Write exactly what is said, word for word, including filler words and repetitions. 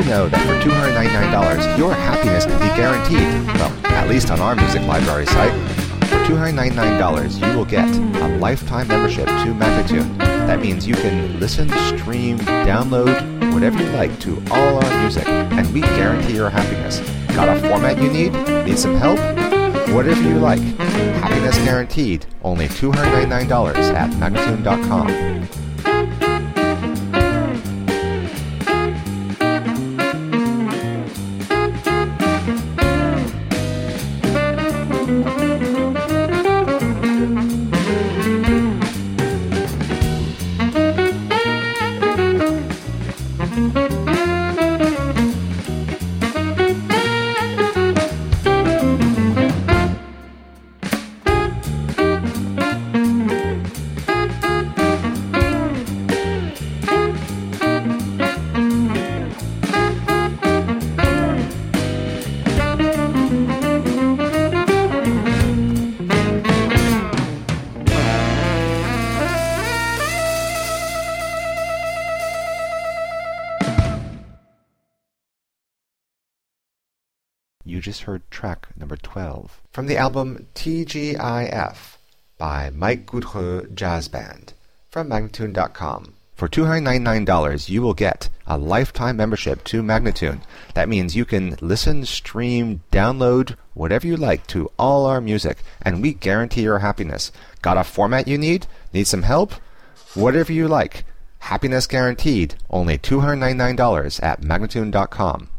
you know that for two hundred ninety-nine dollars, your happiness can be guaranteed? Well, at least on our music library site. For two hundred ninety-nine dollars, you will get a lifetime membership to Magnatune. That means you can listen, stream, download, whatever you like to all our music, and we guarantee your happiness. Got a format you need? Need some help? Whatever you like. Happiness guaranteed. Only two hundred ninety-nine dollars at Magnatune dot com. You just heard track number twelve from the album T G I F by Mike Goudreau Jazz Band from Magnatune dot com. For two hundred ninety-nine dollars, you will get a lifetime membership to Magnatune. That means you can listen, stream, download, whatever you like to all our music, and we guarantee your happiness. Got a format you need? Need some help? Whatever you like. Happiness guaranteed. Only two hundred ninety-nine dollars at Magnatune dot com.